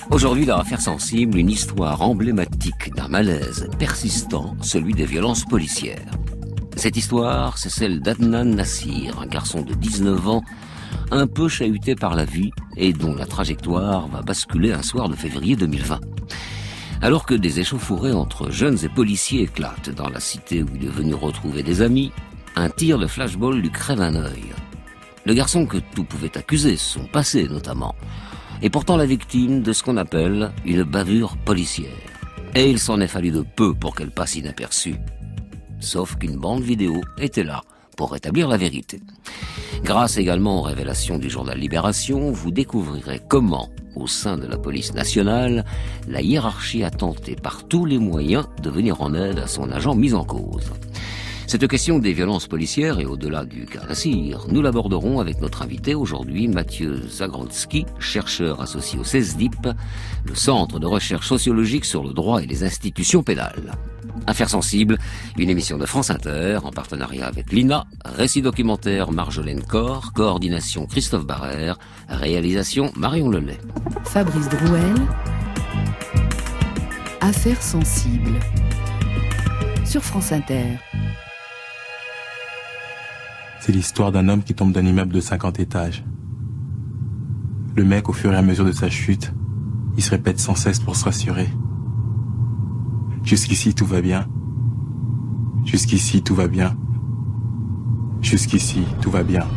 Aujourd'hui, dans Affaires sensibles, une histoire emblématique d'un malaise persistant, celui des violences policières. Cette histoire, c'est celle d'Adnan Nassir, un garçon de 19 ans, un peu chahuté par la vie et dont la trajectoire va basculer un soir de février 2020. Alors que des échauffourées entre jeunes et policiers éclatent dans la cité où il est venu retrouver des amis, un tir de flashball lui crève un œil. Le garçon que tout pouvait accuser, son passé notamment, est pourtant la victime de ce qu'on appelle une bavure policière. Et il s'en est fallu de peu pour qu'elle passe inaperçue. Sauf qu'une bande vidéo était là pour rétablir la vérité. Grâce également aux révélations du journal Libération, vous découvrirez comment, au sein de la police nationale, la hiérarchie a tenté par tous les moyens de venir en aide à son agent mis en cause. Cette question des violences policières et au-delà du cas Nassir, nous l'aborderons avec notre invité aujourd'hui, Mathieu Zagrodzki, chercheur associé au CESDIP, le Centre de recherche sociologique sur le droit et les institutions pénales. Affaires sensibles, une émission de France Inter, en partenariat avec l'INA, récit documentaire Marjolaine Corr, coordination Christophe Barrère, réalisation Marion Lelay. Fabrice Drouel, Affaires sensibles, sur France Inter. C'est l'histoire d'un homme qui tombe d'un immeuble de 50 étages. Le mec, au fur et à mesure de sa chute, il se répète sans cesse pour se rassurer. Jusqu'ici, tout va bien. Jusqu'ici, tout va bien. Jusqu'ici, tout va bien.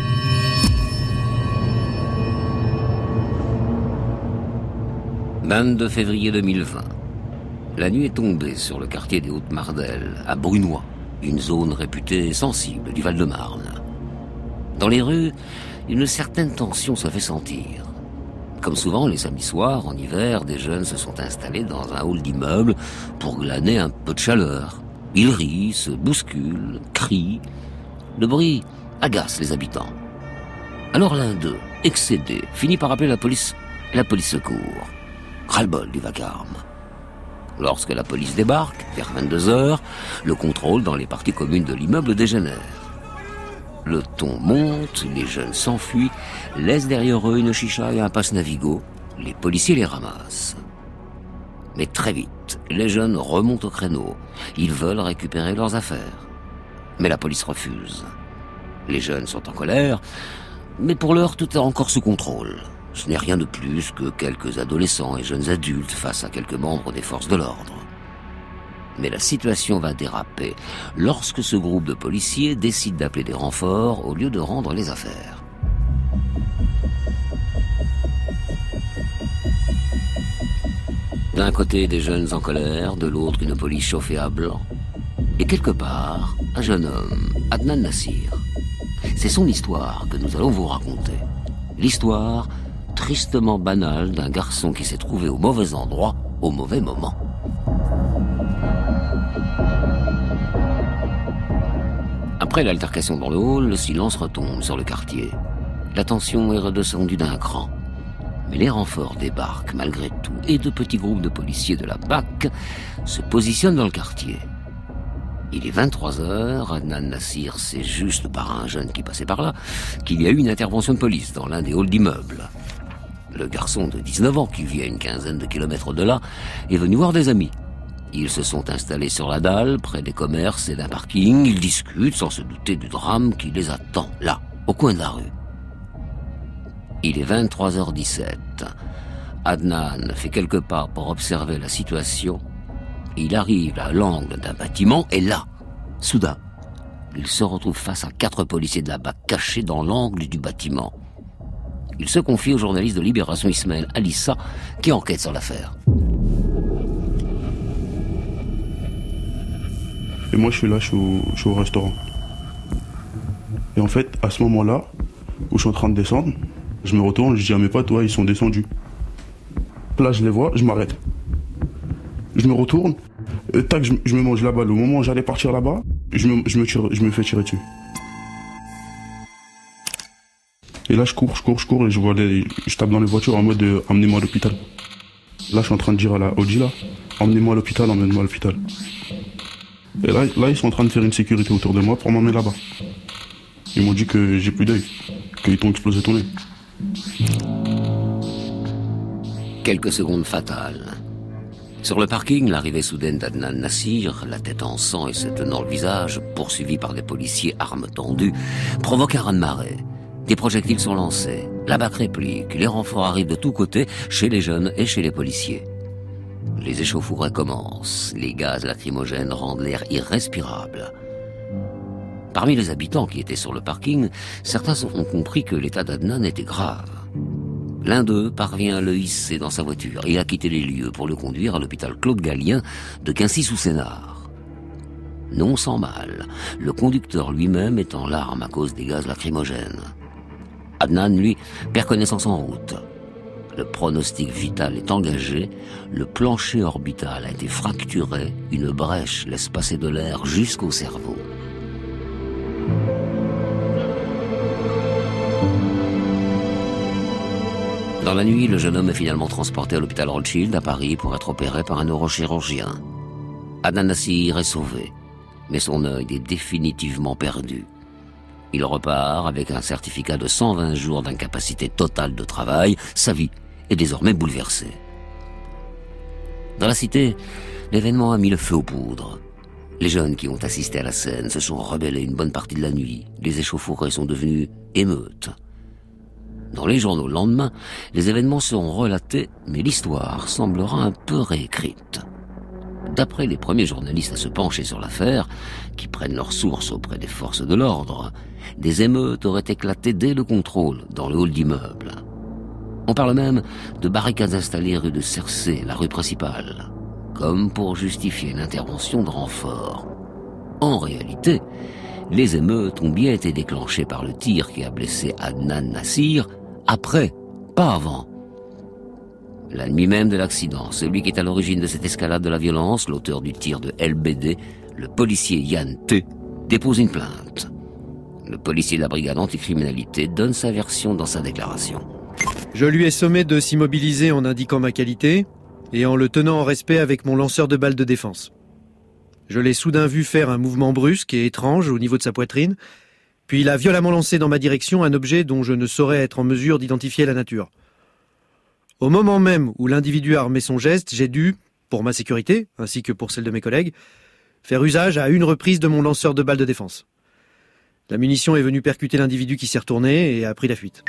« 22 février 2020. La nuit est tombée sur le quartier des Hautes-Mardelles, à Brunois, une zone réputée sensible du Val-de-Marne. Dans les rues, une certaine tension se fait sentir. Comme souvent, les samedis soirs, en hiver, des jeunes se sont installés dans un hall d'immeuble pour glaner un peu de chaleur. Ils rient, se bousculent, crient. Le bruit agace les habitants. Alors l'un d'eux, excédé, finit par appeler la police secours. Ras-le-bol du vacarme. Lorsque la police débarque, vers 22h, le contrôle dans les parties communes de l'immeuble dégénère. Le ton monte, les jeunes s'enfuient, laissent derrière eux une chicha et un passe Navigo. Les policiers les ramassent. Mais très vite, les jeunes remontent au créneau. Ils veulent récupérer leurs affaires. Mais la police refuse. Les jeunes sont en colère, mais pour l'heure, tout est encore sous contrôle. Ce n'est rien de plus que quelques adolescents et jeunes adultes face à quelques membres des forces de l'ordre. Mais la situation va déraper lorsque ce groupe de policiers décide d'appeler des renforts au lieu de rendre les affaires. D'un côté, des jeunes en colère, de l'autre, une police chauffée à blanc. Et quelque part, un jeune homme, Adnan Nassir. C'est son histoire que nous allons vous raconter. L'histoire tristement banale d'un garçon qui s'est trouvé au mauvais endroit, au mauvais moment. Après l'altercation dans le hall, le silence retombe sur le quartier. La tension est redescendue d'un cran. Mais les renforts débarquent malgré tout et de petits groupes de policiers de la BAC se positionnent dans le quartier. Il est 23h, Adnan Nassir sait juste par un jeune qui passait par là qu'il y a eu une intervention de police dans l'un des halls d'immeubles. Le garçon de 19 ans, qui vit à une quinzaine de kilomètres de là, est venu voir des amis. Ils se sont installés sur la dalle, près des commerces et d'un parking. Ils discutent sans se douter du drame qui les attend, là, au coin de la rue. Il est 23h17. Adnan fait quelques pas pour observer la situation. Il arrive à l'angle d'un bâtiment et là, soudain, il se retrouve face à 4 policiers de la BAC cachés dans l'angle du bâtiment. Il se confie au journaliste de Libération Ismaël Alissa qui enquête sur l'affaire. Et moi je suis là, je suis au restaurant. Et en fait, à ce moment-là, où je suis en train de descendre, je me retourne, je dis à mes potes, ouais, ils sont descendus. Là, je les vois, je m'arrête. Je me retourne, et tac, je me mange la balle. Au moment où j'allais partir là-bas, je me fais tirer dessus. Et là, je cours, et je tape dans les voitures en mode emmenez-moi à l'hôpital. Là, je suis en train de dire à la Audi, là, emmenez-moi à l'hôpital, emmène-moi à l'hôpital. Et là, ils sont en train de faire une sécurité autour de moi pour m'emmener là-bas. Ils m'ont dit que j'ai plus d'œil, qu'ils t'ont explosé ton œil. Quelques secondes fatales. Sur le parking, l'arrivée soudaine d'Adnan Nassir, la tête en sang et se tenant le visage, poursuivi par des policiers armes tendues, provoque un raz-de-marée. Des projectiles sont lancés, la BAC réplique, les renforts arrivent de tous côtés, chez les jeunes et chez les policiers. Les échauffourées commencent, les gaz lacrymogènes rendent l'air irrespirable. Parmi les habitants qui étaient sur le parking, certains ont compris que l'état d'Adnan était grave. L'un d'eux parvient à le hisser dans sa voiture et à quitter les lieux pour le conduire à l'hôpital Claude Gallien de Quincy-sous-Sénart. Non sans mal, le conducteur lui-même est en larmes à cause des gaz lacrymogènes. Adnan, lui, perd connaissance en route. Le pronostic vital est engagé, le plancher orbital a été fracturé, une brèche laisse passer de l'air jusqu'au cerveau. Dans la nuit, le jeune homme est finalement transporté à l'hôpital Rothschild à Paris pour être opéré par un neurochirurgien. Adnan Nassir est sauvé, mais son œil est définitivement perdu. Il repart avec un certificat de 120 jours d'incapacité totale de travail. Sa vie est désormais bouleversée. Dans la cité, l'événement a mis le feu aux poudres. Les jeunes qui ont assisté à la scène se sont rebellés une bonne partie de la nuit. Les échauffourées sont devenues émeutes. Dans les journaux le lendemain, les événements seront relatés, mais l'histoire semblera un peu réécrite. D'après les premiers journalistes à se pencher sur l'affaire, qui prennent leur source auprès des forces de l'ordre, des émeutes auraient éclaté dès le contrôle dans le hall d'immeuble. On parle même de barricades installées rue de Cercé, la rue principale, comme pour justifier l'intervention de renforts. En réalité, les émeutes ont bien été déclenchées par le tir qui a blessé Adnan Nassir, après, pas avant. La nuit même de l'accident, celui qui est à l'origine de cette escalade de la violence, l'auteur du tir de LBD, le policier Yann T, dépose une plainte. Le policier de la brigade anticriminalité donne sa version dans sa déclaration. Je lui ai sommé de s'immobiliser en indiquant ma qualité et en le tenant en respect avec mon lanceur de balles de défense. Je l'ai soudain vu faire un mouvement brusque et étrange au niveau de sa poitrine, puis il a violemment lancé dans ma direction un objet dont je ne saurais être en mesure d'identifier la nature. Au moment même où l'individu a armé son geste, j'ai dû, pour ma sécurité, ainsi que pour celle de mes collègues, faire usage à une reprise de mon lanceur de balles de défense. La munition est venue percuter l'individu qui s'est retourné et a pris la fuite.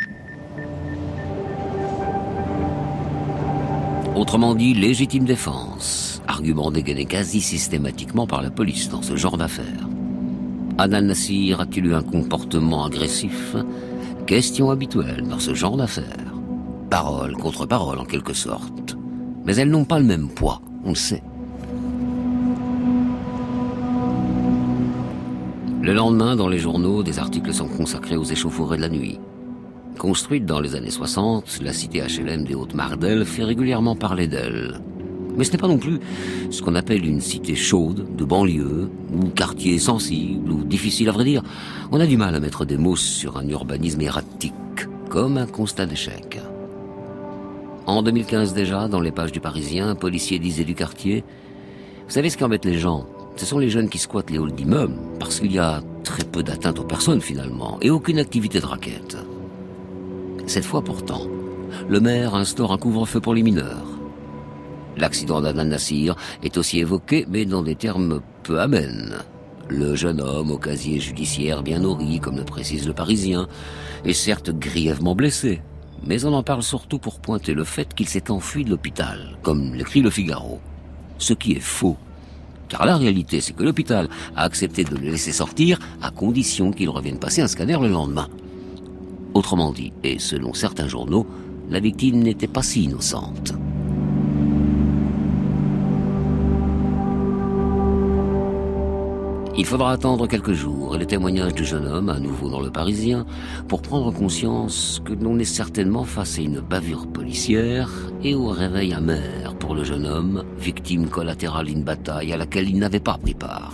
Autrement dit, légitime défense, argument dégainé quasi systématiquement par la police dans ce genre d'affaires. Adnan Nassir a-t-il eu un comportement agressif? Question habituelle dans ce genre d'affaires. Parole contre parole en quelque sorte. Mais elles n'ont pas le même poids, on le sait. Le lendemain, dans les journaux, des articles sont consacrés aux échauffourées de la nuit. Construite dans les années 60, la cité HLM des Hautes-Mardelles fait régulièrement parler d'elle. Mais ce n'est pas non plus ce qu'on appelle une cité chaude, de banlieue, ou quartier sensible, ou difficile à vrai dire. On a du mal à mettre des mots sur un urbanisme erratique, comme un constat d'échec. En 2015 déjà, dans les pages du Parisien, un policier disait du quartier « Vous savez ce qui embête les gens ? Ce sont les jeunes qui squattent les halls d'immeubles, parce qu'il y a très peu d'atteinte aux personnes finalement, et aucune activité de raquette. » Cette fois pourtant, le maire instaure un couvre-feu pour les mineurs. L'accident d'Adnan Nassir est aussi évoqué, mais dans des termes peu amènes. Le jeune homme au casier judiciaire bien nourri, comme le précise le Parisien, est certes grièvement blessé, mais on en parle surtout pour pointer le fait qu'il s'est enfui de l'hôpital, comme l'écrit le Figaro. Ce qui est faux. Car la réalité, c'est que l'hôpital a accepté de le laisser sortir à condition qu'il revienne passer un scanner le lendemain. Autrement dit, et selon certains journaux, la victime n'était pas si innocente. Il faudra attendre quelques jours et le témoignage du jeune homme, à nouveau dans le Parisien, pour prendre conscience que l'on est certainement face à une bavure policière et au réveil amer pour le jeune homme, victime collatérale d'une bataille à laquelle il n'avait pas pris part.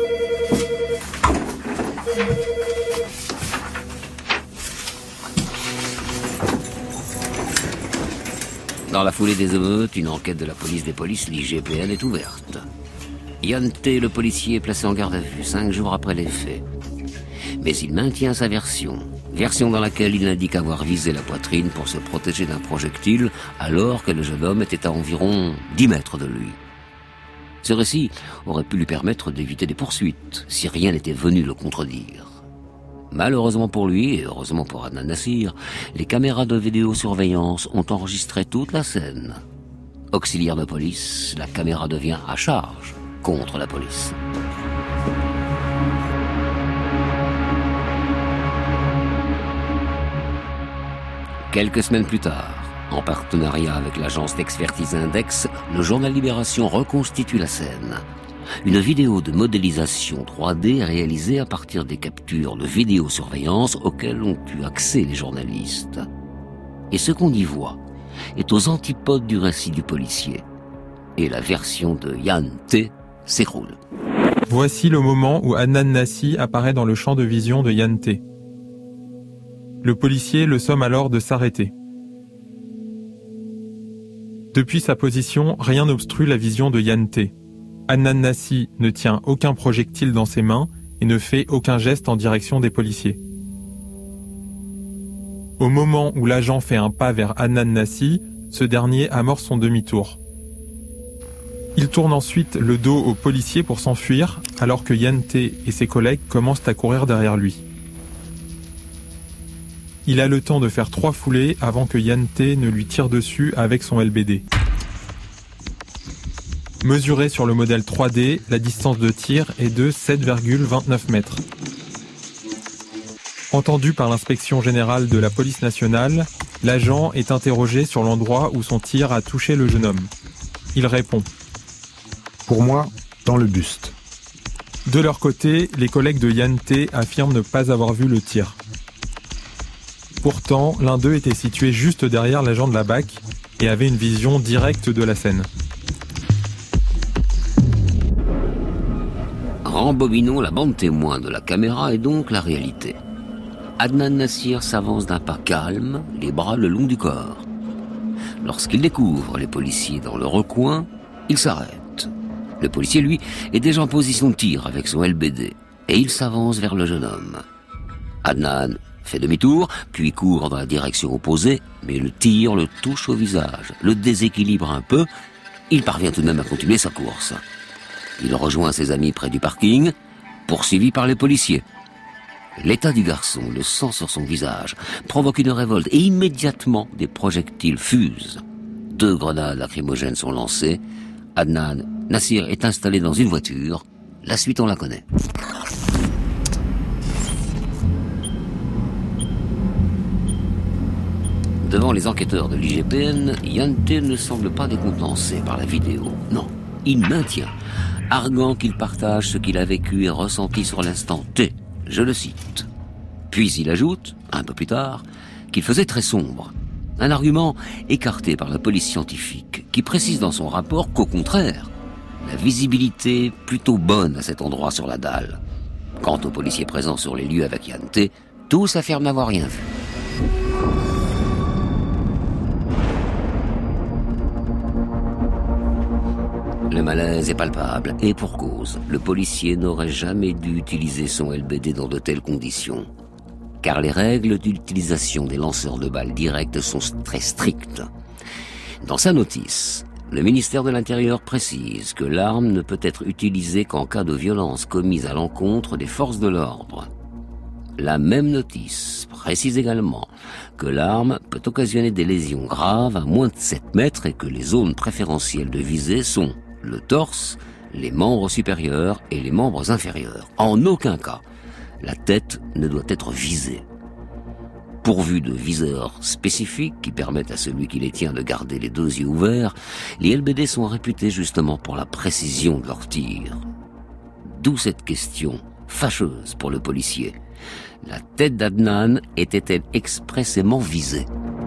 Dans la foulée des émeutes, une enquête de la police des polices, l'IGPN, est ouverte. Yann T, le policier, est placé en garde à vue 5 jours après les faits. Mais il maintient sa version dans laquelle il indique avoir visé la poitrine pour se protéger d'un projectile alors que le jeune homme était à environ 10 mètres de lui. Ce récit aurait pu lui permettre d'éviter des poursuites si rien n'était venu le contredire. Malheureusement pour lui, et heureusement pour Adnan Nassir, les caméras de vidéosurveillance ont enregistré toute la scène. Auxiliaire de police, la caméra devient à charge contre la police. Quelques semaines plus tard, en partenariat avec l'agence d'expertise Index, le journal Libération reconstitue la scène. Une vidéo de modélisation 3D réalisée à partir des captures de vidéosurveillance auxquelles ont eu accès les journalistes. Et ce qu'on y voit est aux antipodes du récit du policier. Et la version de Yann T s'écroule. Voici le moment où Adnan Nassir apparaît dans le champ de vision de Yann T. Le policier le somme alors de s'arrêter. Depuis sa position, rien n'obstrue la vision de Yann T. Adnan Nassir ne tient aucun projectile dans ses mains et ne fait aucun geste en direction des policiers. Au moment où l'agent fait un pas vers Adnan Nassir, ce dernier amorce son demi-tour. Il tourne ensuite le dos au policier pour s'enfuir, alors que Yann T et ses collègues commencent à courir derrière lui. Il a le temps de faire 3 foulées avant que Yann T ne lui tire dessus avec son LBD. Mesurée sur le modèle 3D, la distance de tir est de 7,29 mètres. Entendu par l'inspection générale de la police nationale, l'agent est interrogé sur l'endroit où son tir a touché le jeune homme. Il répond « Pour moi, dans le buste ». De leur côté, les collègues de Yann T affirment ne pas avoir vu le tir. Pourtant, l'un d'eux était situé juste derrière l'agent de la BAC et avait une vision directe de la scène. Rembobinons la bande témoin de la caméra et donc la réalité. Adnan Nassir s'avance d'un pas calme, les bras le long du corps. Lorsqu'il découvre les policiers dans le recoin, il s'arrête. Le policier, lui, est déjà en position de tir avec son LBD et il s'avance vers le jeune homme. Adnan fait demi-tour, puis court dans la direction opposée, mais le tir le touche au visage, le déséquilibre un peu. Il parvient tout de même à continuer sa course. Il rejoint ses amis près du parking, poursuivi par les policiers. L'état du garçon, le sang sur son visage, provoque une révolte et immédiatement des projectiles fusent. 2 grenades lacrymogènes sont lancées. Adnan Nassir est installé dans une voiture. La suite, on la connaît. Devant les enquêteurs de l'IGPN, Yann T ne semble pas décontenancé par la vidéo. Non, il maintient, arguant qu'il partage ce qu'il a vécu et ressenti sur l'instant T. Je le cite. Puis il ajoute, un peu plus tard, qu'il faisait très sombre. Un argument écarté par la police scientifique, qui précise dans son rapport qu'au contraire, la visibilité est plutôt bonne à cet endroit sur la dalle. Quant aux policiers présents sur les lieux avec Yann T, tous affirment n'avoir rien vu. Le malaise est palpable, et pour cause, le policier n'aurait jamais dû utiliser son LBD dans de telles conditions. Car les règles d'utilisation des lanceurs de balles directes sont très strictes. Dans sa notice, le ministère de l'Intérieur précise que l'arme ne peut être utilisée qu'en cas de violence commise à l'encontre des forces de l'ordre. La même notice précise également que l'arme peut occasionner des lésions graves à moins de 7 mètres et que les zones préférentielles de visée sont le torse, les membres supérieurs et les membres inférieurs. En aucun cas, la tête ne doit être visée. Pourvu de viseurs spécifiques qui permettent à celui qui les tient de garder les 2 yeux ouverts, les LBD sont réputés justement pour la précision de leur tir. D'où cette question fâcheuse pour le policier. La tête d'Adnan était-elle expressément visée ?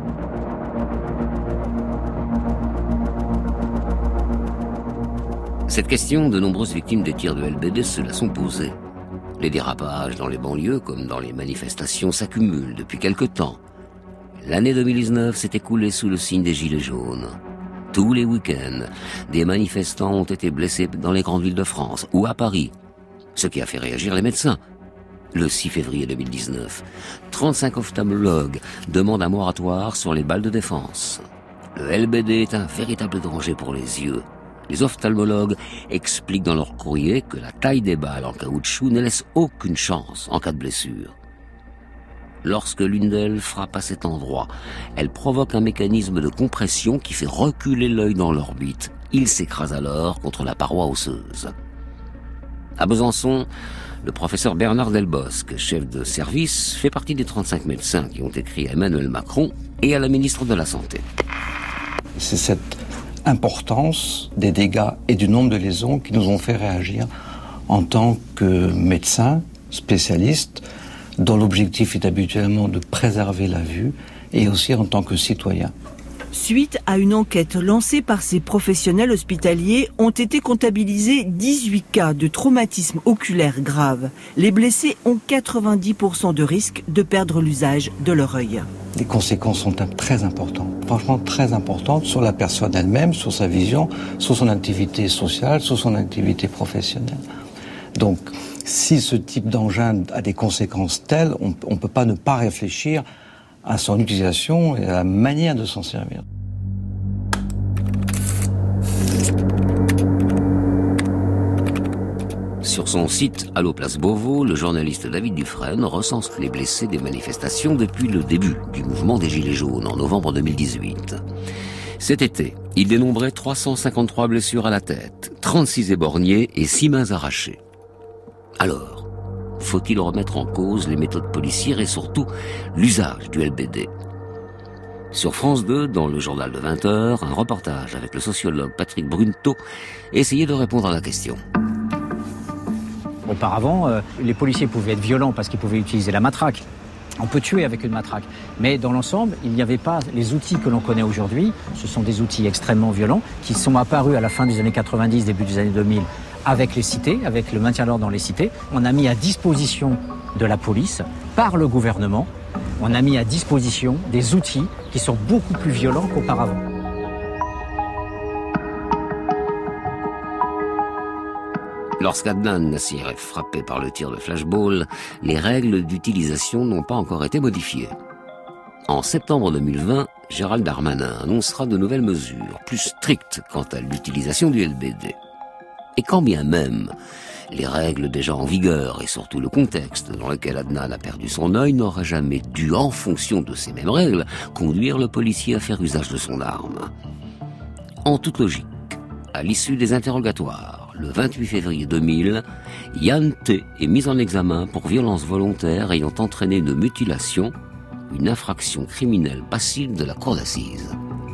Cette question, de nombreuses victimes des tirs de LBD se la sont posées. Les dérapages dans les banlieues, comme dans les manifestations, s'accumulent depuis quelque temps. L'année 2019 s'est écoulée sous le signe des Gilets jaunes. Tous les week-ends, des manifestants ont été blessés dans les grandes villes de France ou à Paris, ce qui a fait réagir les médecins. Le 6 février 2019, 35 ophtalmologues demandent un moratoire sur les balles de défense. Le LBD est un véritable danger pour les yeux. Les ophtalmologues expliquent dans leur courrier que la taille des balles en caoutchouc ne laisse aucune chance en cas de blessure. Lorsque l'une d'elles frappe à cet endroit, elle provoque un mécanisme de compression qui fait reculer l'œil dans l'orbite. Il s'écrase alors contre la paroi osseuse. À Besançon, le professeur Bernard Delbosque, chef de service, fait partie des 35 médecins qui ont écrit à Emmanuel Macron et à la ministre de la Santé. C'est cette importance des dégâts et du nombre de lésions qui nous ont fait réagir en tant que médecins, spécialistes, dont l'objectif est habituellement de préserver la vue, et aussi en tant que citoyens. Suite à une enquête lancée par ces professionnels hospitaliers, ont été comptabilisés 18 cas de traumatisme oculaire grave. Les blessés ont 90% de risque de perdre l'usage de leur œil. Les conséquences sont très importantes, franchement très importantes sur la personne elle-même, sur sa vision, sur son activité sociale, sur son activité professionnelle. Donc, si ce type d'engin a des conséquences telles, on ne peut pas ne pas réfléchir à son utilisation et à la manière de s'en servir. Sur son site Allo Place Beauvau, le journaliste David Dufresne recense les blessés des manifestations depuis le début du mouvement des Gilets jaunes en novembre 2018. Cet été, il dénombrait 353 blessures à la tête, 36 éborgnés et 6 mains arrachées. Alors, faut-il remettre en cause les méthodes policières et surtout l'usage du LBD? Sur France 2, dans le journal de 20h, un reportage avec le sociologue Patrick Brunto essayait de répondre à la question. Auparavant, les policiers pouvaient être violents parce qu'ils pouvaient utiliser la matraque. On peut tuer avec une matraque. Mais dans l'ensemble, il n'y avait pas les outils que l'on connaît aujourd'hui. Ce sont des outils extrêmement violents qui sont apparus à la fin des années 90, début des années 2000 avec les cités, avec le maintien de l'ordre dans les cités. On a mis à disposition de la police, par le gouvernement, on a mis à disposition des outils qui sont beaucoup plus violents qu'auparavant. Lorsqu'Adnan Nassir est frappé par le tir de flashball, les règles d'utilisation n'ont pas encore été modifiées. En septembre 2020, Gérald Darmanin annoncera de nouvelles mesures, plus strictes quant à l'utilisation du LBD. Et quand bien même, les règles déjà en vigueur et surtout le contexte dans lequel Adnan a perdu son œil n'auraient jamais dû, en fonction de ces mêmes règles, conduire le policier à faire usage de son arme. En toute logique, à l'issue des interrogatoires, le 28 février 2000, Yann T. est mis en examen pour violence volontaire ayant entraîné une mutilation, une infraction criminelle passible de la cour d'assises.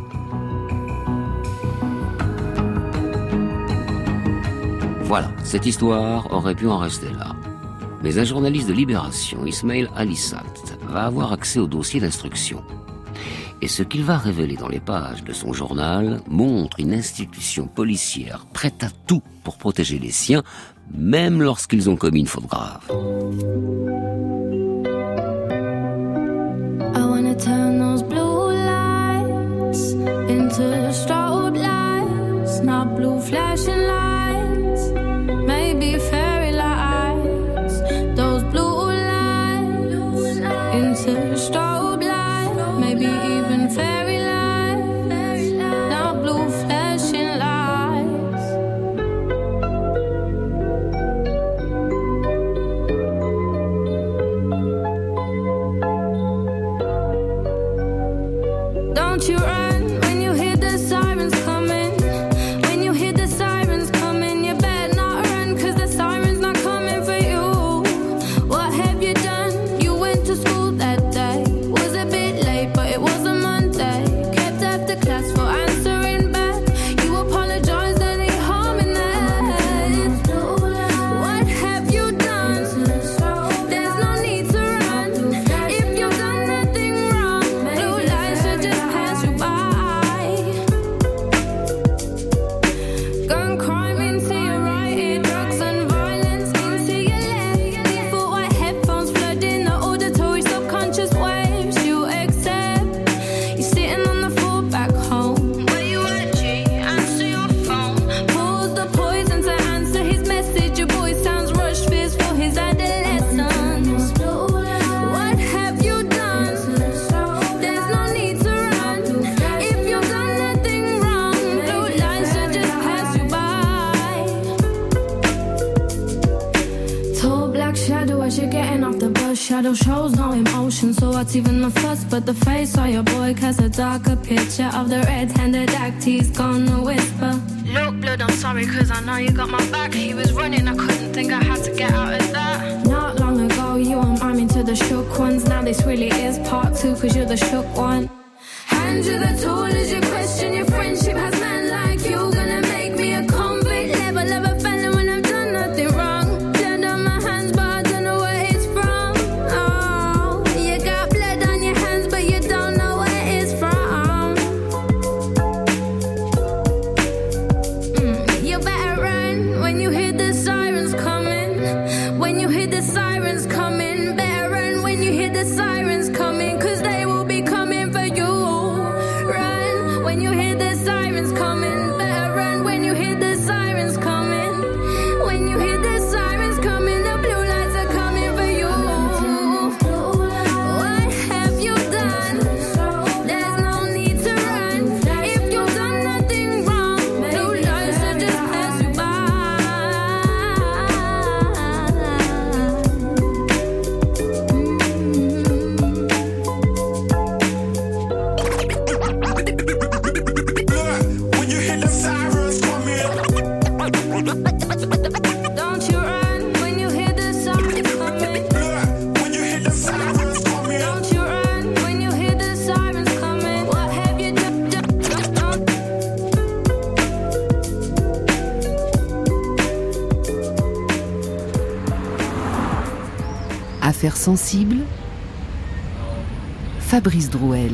Voilà, cette histoire aurait pu en rester là. Mais un journaliste de Libération, Ismaël Alissat, va avoir accès au dossier d'instruction. Et ce qu'il va révéler dans les pages de son journal montre une institution policière prête à tout pour protéger les siens, même lorsqu'ils ont commis une faute grave. I wanna turn those blue lights into strobe lights, not blue flashing lights, maybe fairy lights, those blue lights into strobe lights, maybe even fairy lights, not blue flashing lights. Don't you run when you hear the sirens coming. When you hear the sirens coming, you better not run, 'cause the siren's not coming for you. What have you done? You went to school that day. Was a bit late, but it was a Monday. Kept after class for answering back. You apologized, any harm in that? What have you done? There's no need to run if you've done nothing wrong. Blue lights should just pass you by. as you're getting off the bus, shadow shows no emotion. So what's even the fuss? But the face of your boy casts a darker picture of the red-handed act he's gonna whisper. Look, blood, I'm sorry, cause I know you got my back. He was running, I couldn't think I had to get out of that. Not long ago, you were miming to the shook ones. Now this really is part two, cause you're the shook one. Hand you the tool as you question your friendship. Has man like you gonna make me a convict? Level of a felon when I've done nothing wrong. Blood on my hands, but I don't know where it's from. Oh, you got blood on your hands, but you don't know where it's from. You better run when you hear the sirens coming. When you hear the sirens coming, better run when you hear the sirens coming, cause they will be coming for you. Run when you hear the sirens coming, better run when you hear the sirens coming. When you hear the sirens coming, the blue lights are coming for you. What have you done? There's no need to run. If you've done nothing wrong, blue lights will just pass you by. When you hear the sirens coming, Don't you run when you hear the sirens coming. when you hear the sirens coming, Don't you run when you hear the sirens coming. What have you done? Affaires sensibles. Fabrice Drouel.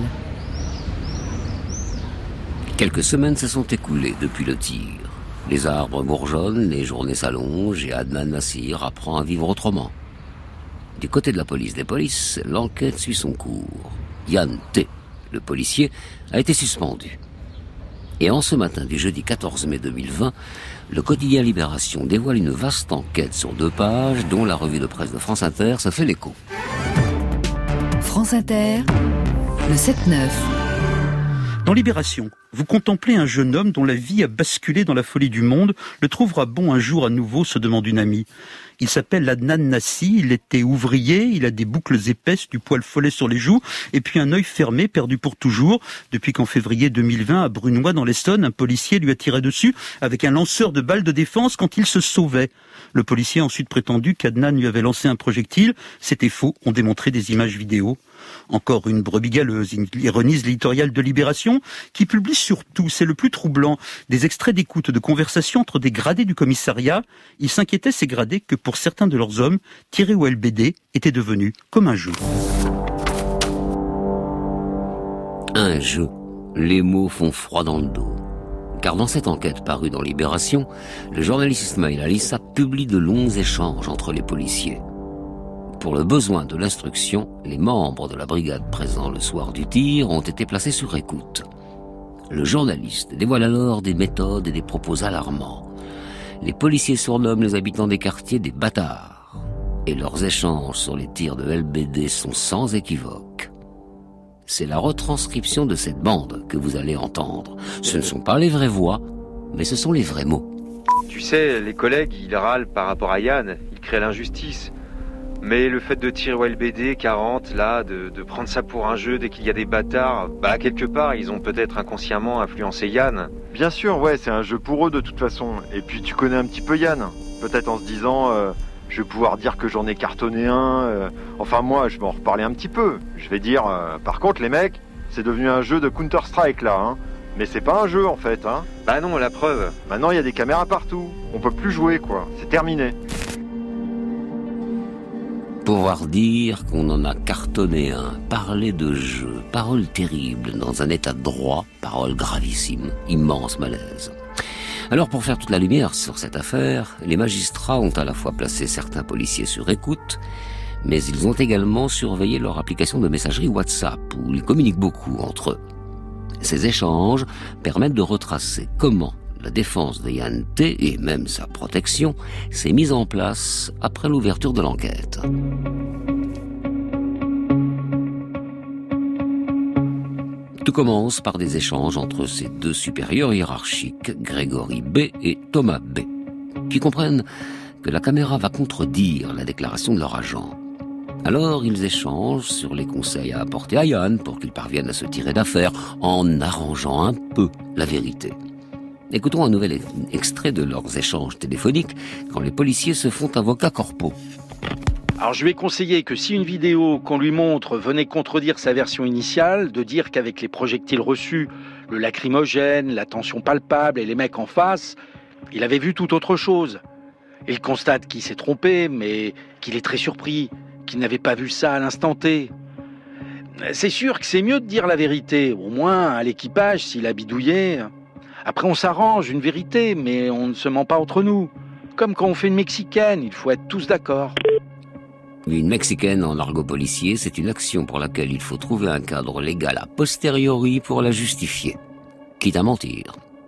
Quelques semaines se sont écoulées depuis le tir. Les arbres bourgeonnent, les journées s'allongent et Adnan Nassir apprend à vivre autrement. Du côté de la police des polices, l'enquête suit son cours. Yann T, le policier, a été suspendu. Et en ce matin du jeudi 14 mai 2020, le quotidien Libération dévoile une vaste enquête sur 2 pages dont la revue de presse de France Inter se fait l'écho. France Inter, le 7-9. Dans Libération, vous contemplez un jeune homme dont la vie a basculé dans la folie du monde. Le trouvera bon un jour à nouveau, se demande une amie. Il s'appelle Adnan Nassi, il était ouvrier, il a des boucles épaisses, du poil follet sur les joues, et puis un œil fermé, perdu pour toujours, depuis qu'en février 2020, à Brunois dans l'Essonne, un policier lui a tiré dessus avec un lanceur de balles de défense quand il se sauvait. Le policier a ensuite prétendu qu'Adnan lui avait lancé un projectile. C'était faux, on démontrait des images vidéo. Encore une brebis galeuse, ironise l'éditorial de Libération, qui publie surtout, c'est le plus troublant, des extraits d'écoute de conversations entre des gradés du commissariat. Ils s'inquiétaient, ces gradés, que pour certains de leurs hommes, tirer au LBD était devenu comme un jeu. Un jeu. Les mots font froid dans le dos. Car dans cette enquête parue dans Libération, le journaliste Ismaël Alissa publie de longs échanges entre les policiers. Pour le besoin de l'instruction, les membres de la brigade présents le soir du tir ont été placés sur écoute. Le journaliste dévoile alors des méthodes et des propos alarmants. Les policiers surnomment les habitants des quartiers des bâtards. Et leurs échanges sur les tirs de LBD sont sans équivoque. C'est la retranscription de cette bande que vous allez entendre. Ce ne sont pas les vraies voix, mais ce sont les vrais mots. Tu sais, les collègues, ils râlent par rapport à Yann, ils créent l'injustice. Mais le fait de tirer au LBD 40, là, de prendre ça pour un jeu dès qu'il y a des bâtards, bah quelque part, ils ont peut-être inconsciemment influencé Yann. Bien sûr, ouais, c'est un jeu pour eux de toute façon. Et puis tu connais un petit peu Yann. Peut-être en se disant, je vais pouvoir dire que j'en ai cartonné un. Enfin moi, je vais en reparler un petit peu. Je vais dire, par contre les mecs, c'est devenu un jeu de Counter-Strike là, hein. Mais c'est pas un jeu en fait, hein. Bah non, la preuve. Maintenant il y a des caméras partout. On peut plus jouer quoi, c'est terminé. Pouvoir dire qu'on en a cartonné un, parler de jeu, parole terrible dans un état de droit, parole gravissime, immense malaise. Alors pour faire toute la lumière sur cette affaire, les magistrats ont à la fois placé certains policiers sur écoute, mais ils ont également surveillé leur application de messagerie WhatsApp, où ils communiquent beaucoup entre eux. Ces échanges permettent de retracer comment la défense de Yann T, et même sa protection, s'est mise en place après l'ouverture de l'enquête. Tout commence par des échanges entre ces 2 supérieurs hiérarchiques, Grégory B et Thomas B, qui comprennent que la caméra va contredire la déclaration de leur agent. Alors ils échangent sur les conseils à apporter à Yann pour qu'il parvienne à se tirer d'affaire en arrangeant un peu la vérité. Écoutons un nouvel extrait de leurs échanges téléphoniques quand les policiers se font avocats corpaux. Alors je lui ai conseillé que si une vidéo qu'on lui montre venait contredire sa version initiale, de dire qu'avec les projectiles reçus, le lacrymogène, la tension palpable et les mecs en face, il avait vu tout autre chose. Il constate qu'il s'est trompé, mais qu'il est très surpris, qu'il n'avait pas vu ça à l'instant T. C'est sûr que c'est mieux de dire la vérité, au moins à l'équipage s'il a bidouillé. Après on s'arrange, une vérité, mais on ne se ment pas entre nous. Comme quand on fait une mexicaine, il faut être tous d'accord. Une mexicaine en argot policier, c'est une action pour laquelle il faut trouver un cadre légal a posteriori pour la justifier, quitte à mentir.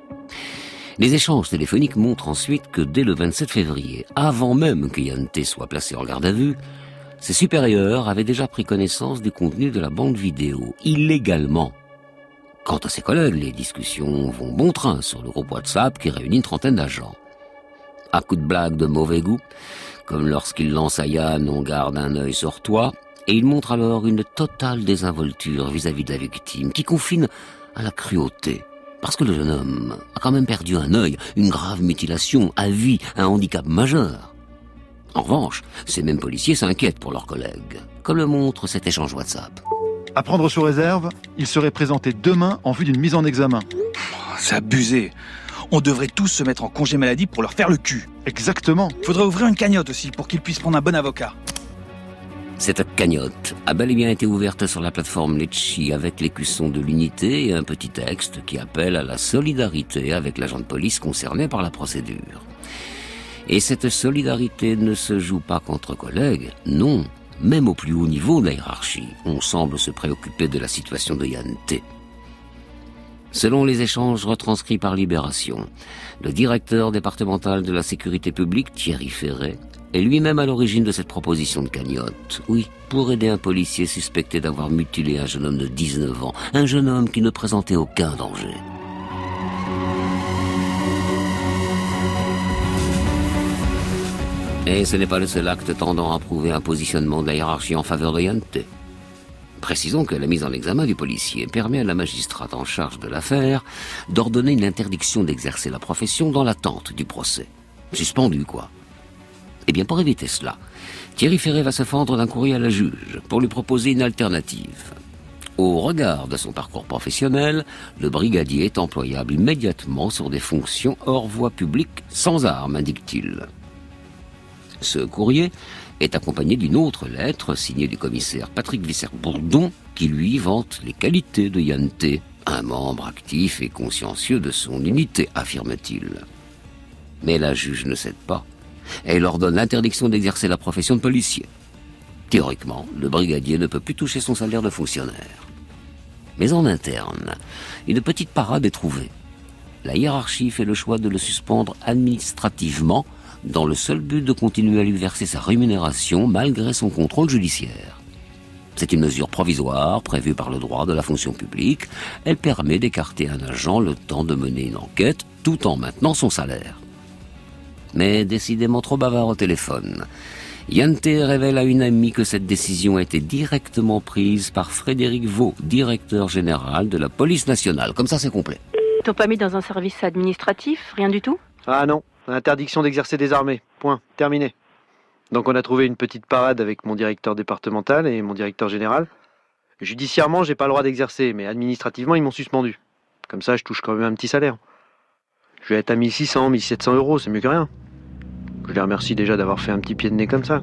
Les échanges téléphoniques montrent ensuite que dès le 27 février, avant même que Yann T soit placé en garde à vue, ses supérieurs avaient déjà pris connaissance du contenu de la bande vidéo, illégalement. Quant à ses collègues, les discussions vont bon train sur le groupe WhatsApp qui réunit une trentaine d'agents. À coups de blagues de mauvais goût, comme lorsqu'il lance à Yann « on garde un œil sur toi », et il montre alors une totale désinvolture vis-à-vis de la victime, qui confine à la cruauté. Parce que le jeune homme a quand même perdu un œil, une grave mutilation, à vie, un handicap majeur. En revanche, ces mêmes policiers s'inquiètent pour leurs collègues, comme le montre cet échange WhatsApp. À prendre sous réserve, il serait présenté demain en vue d'une mise en examen. C'est abusé. On devrait tous se mettre en congé maladie pour leur faire le cul. Exactement. Faudrait ouvrir une cagnotte aussi pour qu'ils puissent prendre un bon avocat. Cette cagnotte a bel et bien été ouverte sur la plateforme Litchi avec l'écusson de l'unité et un petit texte qui appelle à la solidarité avec l'agent de police concerné par la procédure. Et cette solidarité ne se joue pas qu'entre collègues, non. Même au plus haut niveau de la hiérarchie, on semble se préoccuper de la situation de Yann T. Selon les échanges retranscrits par Libération, le directeur départemental de la sécurité publique, Thierry Ferret, est lui-même à l'origine de cette proposition de cagnotte. Oui, pour aider un policier suspecté d'avoir mutilé un jeune homme de 19 ans, un jeune homme qui ne présentait aucun danger. Et ce n'est pas le seul acte tendant à prouver un positionnement de la hiérarchie en faveur de Yann T. Précisons que la mise en examen du policier permet à la magistrate en charge de l'affaire d'ordonner une interdiction d'exercer la profession dans l'attente du procès. Suspendu, quoi. Eh bien, pour éviter cela, Thierry Ferret va se fendre d'un courrier à la juge pour lui proposer une alternative. Au regard de son parcours professionnel, le brigadier est employable immédiatement sur des fonctions hors voie publique sans armes, indique-t-il. Ce courrier est accompagné d'une autre lettre signée du commissaire Patrick Visser-Bourdon qui lui vante les qualités de Yann T, un membre actif et consciencieux de son unité, affirme-t-il. Mais la juge ne cède pas. Elle ordonne l'interdiction d'exercer la profession de policier. Théoriquement, le brigadier ne peut plus toucher son salaire de fonctionnaire. Mais en interne, une petite parade est trouvée. La hiérarchie fait le choix de le suspendre administrativement dans le seul but de continuer à lui verser sa rémunération malgré son contrôle judiciaire. C'est une mesure provisoire prévue par le droit de la fonction publique. Elle permet d'écarter un agent le temps de mener une enquête tout en maintenant son salaire. Mais décidément trop bavard au téléphone, Yann T révèle à une amie que cette décision a été directement prise par Frédéric Vaux, directeur général de la police nationale. Comme ça, c'est complet. T'ont pas mis dans un service administratif, rien du tout? Ah non, interdiction d'exercer des armées. Point, terminé. Donc on a trouvé une petite parade avec mon directeur départemental et mon directeur général. Judiciairement, j'ai pas le droit d'exercer, mais administrativement, ils m'ont suspendu. Comme ça, je touche quand même un petit salaire. Je vais être à 1600, 1700 euros, c'est mieux que rien. Je les remercie déjà d'avoir fait un petit pied de nez comme ça.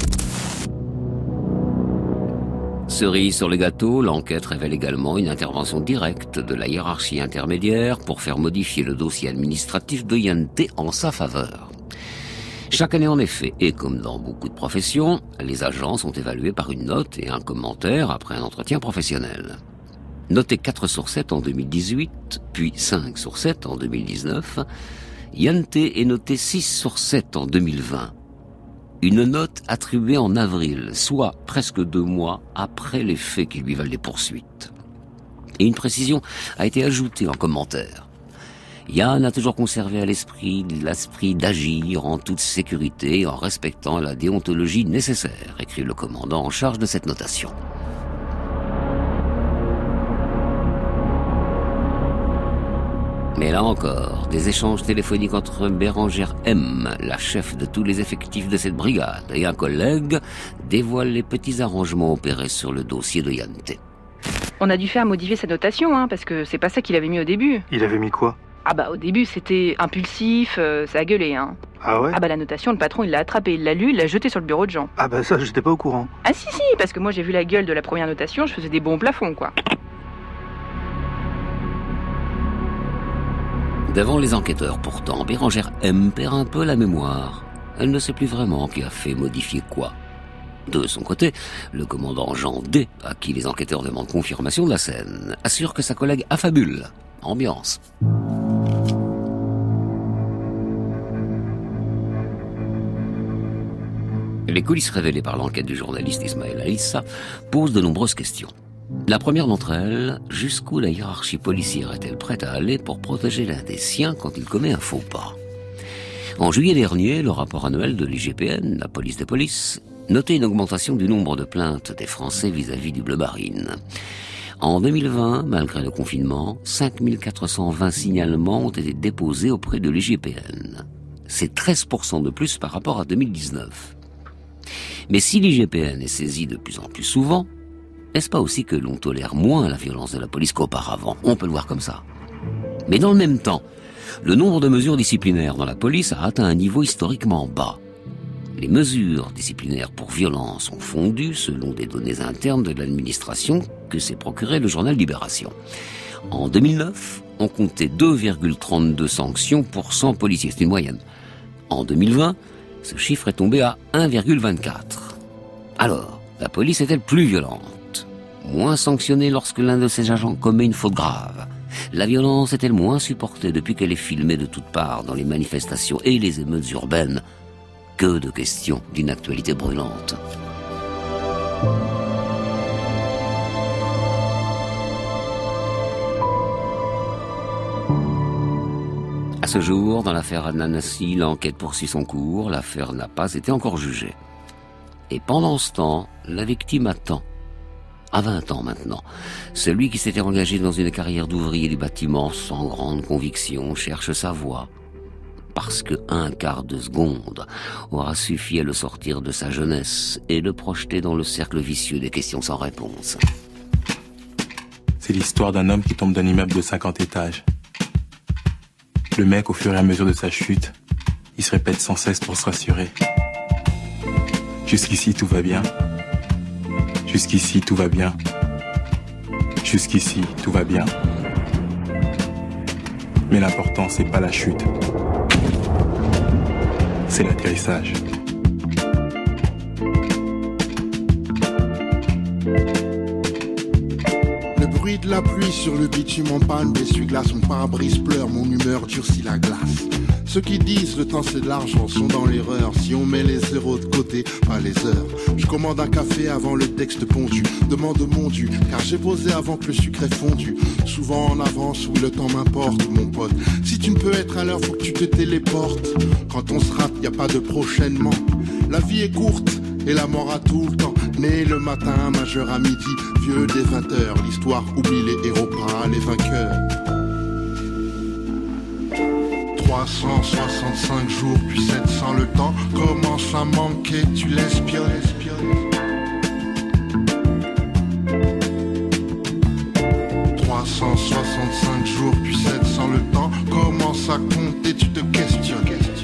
Cerise sur le gâteau, l'enquête révèle également une intervention directe de la hiérarchie intermédiaire pour faire modifier le dossier administratif de Yann T en sa faveur. Chaque année en effet, et comme dans beaucoup de professions, les agents sont évalués par une note et un commentaire après un entretien professionnel. Noté 4 sur 7 en 2018, puis 5 sur 7 en 2019, Yann T est noté 6 sur 7 en 2020. Une note attribuée en avril, soit presque 2 mois après les faits qui lui valent des poursuites. Et une précision a été ajoutée en commentaire. Yann a toujours conservé à l'esprit d'agir en toute sécurité en respectant la déontologie nécessaire, écrit le commandant en charge de cette notation. Mais là encore, des échanges téléphoniques entre Bérangère M, la chef de tous les effectifs de cette brigade, et un collègue dévoilent les petits arrangements opérés sur le dossier de Yann T. On a dû faire modifier sa notation, parce que c'est pas ça qu'il avait mis au début. Il avait mis quoi? Ah bah au début c'était impulsif, ça a gueulé, Ah ouais? Ah bah la notation, le patron il l'a attrapé, il l'a lu, il l'a jeté sur le bureau de Jean. Ah bah ça, j'étais pas au courant. Ah si, parce que moi j'ai vu la gueule de la première notation, je faisais des bons au plafond, quoi. Devant les enquêteurs, pourtant, Bérangère M perd un peu la mémoire. Elle ne sait plus vraiment qui a fait modifier quoi. De son côté, le commandant Jean D, à qui les enquêteurs demandent confirmation de la scène, assure que sa collègue affabule. Ambiance. Les coulisses révélées par l'enquête du journaliste Ismaël Aïssa posent de nombreuses questions. La première d'entre elles, jusqu'où la hiérarchie policière est-elle prête à aller pour protéger l'un des siens quand il commet un faux pas? En juillet dernier, le rapport annuel de l'IGPN, la police des polices, notait une augmentation du nombre de plaintes des Français vis-à-vis du bleu marine. En 2020, malgré le confinement, 5420 signalements ont été déposés auprès de l'IGPN. C'est 13% de plus par rapport à 2019. Mais si l'IGPN est saisie de plus en plus souvent, est-ce pas aussi que l'on tolère moins la violence de la police qu'auparavant? On peut le voir comme ça. Mais dans le même temps, le nombre de mesures disciplinaires dans la police a atteint un niveau historiquement bas. Les mesures disciplinaires pour violence ont fondu selon des données internes de l'administration que s'est procuré le journal Libération. En 2009, on comptait 2,32 sanctions pour 100 policiers, c'est une moyenne. En 2020, ce chiffre est tombé à 1,24. Alors, la police est-elle plus violente? Moins sanctionnée lorsque l'un de ses agents commet une faute grave? La violence est-elle moins supportée depuis qu'elle est filmée de toutes parts dans les manifestations et les émeutes urbaines? Que de questions d'une actualité brûlante. À ce jour, dans l'affaire Adnan Nassi, l'enquête poursuit son cours, l'affaire n'a pas été encore jugée. Et pendant ce temps, la victime attend. À 20 ans maintenant, celui qui s'était engagé dans une carrière d'ouvrier du bâtiment sans grande conviction cherche sa voie. Parce que un quart de seconde aura suffi à le sortir de sa jeunesse et le projeter dans le cercle vicieux des questions sans réponse. C'est l'histoire d'un homme qui tombe d'un immeuble de 50 étages. Le mec, au fur et à mesure de sa chute, il se répète sans cesse pour se rassurer. Jusqu'ici, tout va bien. Jusqu'ici, tout va bien. Jusqu'ici, tout va bien. Mais l'important, c'est pas la chute. C'est l'atterrissage. Le bruit de la pluie sur le bitume en panne, l'essuie-glace, mon pare-brise pleure, mon humeur durcit la glace. Ceux qui disent le temps c'est de l'argent sont dans l'erreur. Si on met les zéros de côté, pas les heures. Je commande un café avant le texte pondu. Demande mon dû, car j'ai posé avant que le sucre ait fondu. Souvent en avance, où le temps m'importe, mon pote. Si tu ne peux être à l'heure, faut que tu te téléportes. Quand on se rate, y a pas de prochainement. La vie est courte et la mort a tout le temps. Né le matin, majeur à midi, vieux des 20h. L'histoire oublie les héros, pas les vainqueurs. 365 jours, puis 700 le temps commence à manquer, tu l'espionnes. 365 jours, puis 700 le temps commence à compter, tu te questionnes.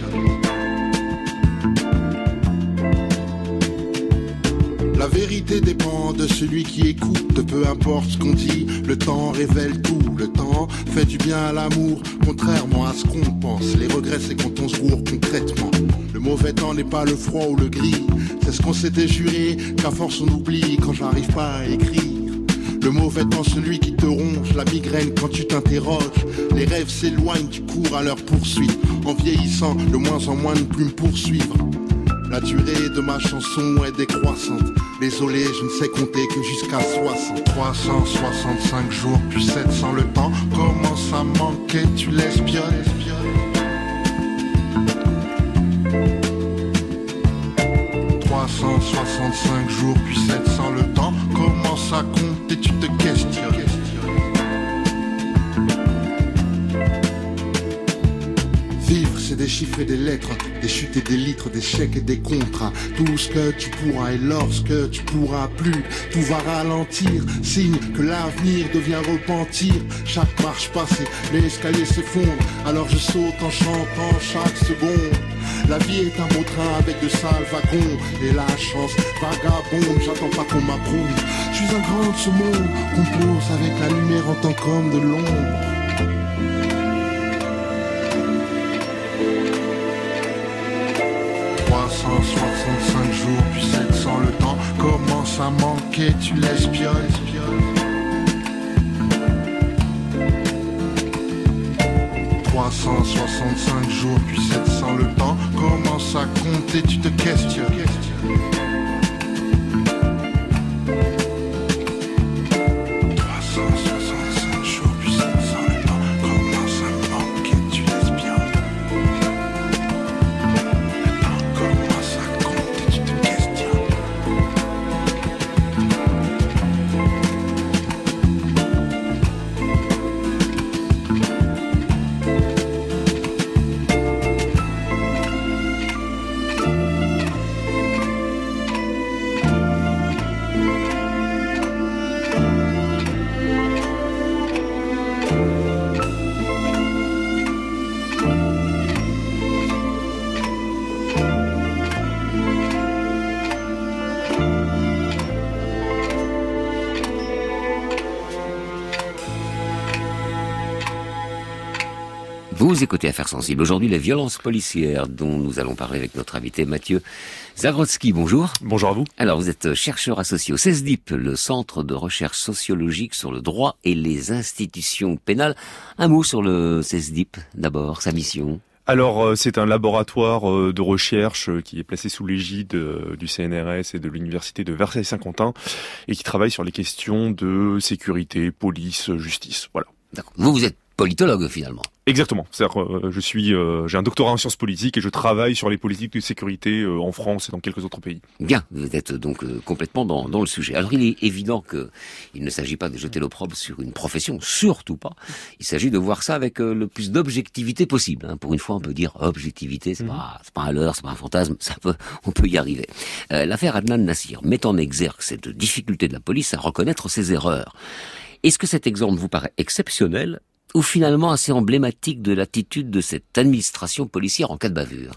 La vérité dépend de celui qui écoute, peu importe ce qu'on dit, le temps révèle tout, le temps fait du bien à l'amour, contrairement à ce qu'on pense, les regrets c'est quand on se gourre concrètement, le mauvais temps n'est pas le froid ou le gris, c'est ce qu'on s'était juré, qu'à force on oublie quand j'arrive pas à écrire. Le mauvais temps, celui qui te ronge, la migraine quand tu t'interroges. Les rêves s'éloignent, tu cours à leur poursuite. En vieillissant, de moins en moins de plumes poursuivre. La durée de ma chanson est décroissante. Désolé, je ne sais compter que jusqu'à 60. 365 jours, puis 700 le temps commence à manquer, tu l'espionnes. 365 jours, puis 700 le temps commence à compter, tu te questionnes. Vivre, c'est des chiffres et des lettres, des chutes et des litres, des chèques et des contrats. Tout ce que tu pourras et lorsque tu pourras plus, tout va ralentir. Signe que l'avenir devient repentir. Chaque marche passée, l'escalier s'effondre. Alors je saute en chantant chaque seconde. La vie est un beau train avec de sales wagons. Et la chance vagabonde, j'attends pas qu'on m'approuve. Je suis un grand de ce monde, compose avec la lumière en tant qu'homme de l'ombre. « 365 jours, puis 700 le temps commence à manquer, tu l'espionnes. » 365 jours, puis 700 le temps commence à compter, tu te questionnes. 365 jours, puis 700 le temps commence à manquer, tu l'espionnes. Vous écoutez Affaires sensibles. Aujourd'hui, les violences policières dont nous allons parler avec notre invité Mathieu Zagrodzki. Bonjour. Bonjour à vous. Alors, vous êtes chercheur associé au CESDIP, le Centre de recherche sociologique sur le droit et les institutions pénales. Un mot sur le CESDIP, d'abord, sa mission. Alors, c'est un laboratoire de recherche qui est placé sous l'égide du CNRS et de l'Université de Versailles-Saint-Quentin et qui travaille sur les questions de sécurité, police, justice. Voilà. D'accord. Vous êtes politologue, finalement. Exactement. C'est-à-dire, j'ai un doctorat en sciences politiques et je travaille sur les politiques de sécurité en France et dans quelques autres pays. Bien. Vous êtes donc complètement dans le sujet. Alors, il est évident il ne s'agit pas de jeter l'opprobre sur une profession, surtout pas. Il s'agit de voir ça avec le plus d'objectivité possible. Hein. Pour une fois, on peut dire objectivité, c'est pas un leurre, c'est pas un fantasme, on peut y arriver. L'affaire Adnan Nassir met en exergue cette difficulté de la police à reconnaître ses erreurs. Est-ce que cet exemple vous paraît exceptionnel ou finalement assez emblématique de l'attitude de cette administration policière en cas de bavure?